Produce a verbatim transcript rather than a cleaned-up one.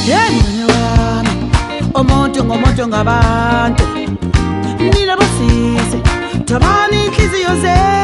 yemngane wami umuntu ngomuntu ngabantu nina bosisi thabani inhliziyo zenu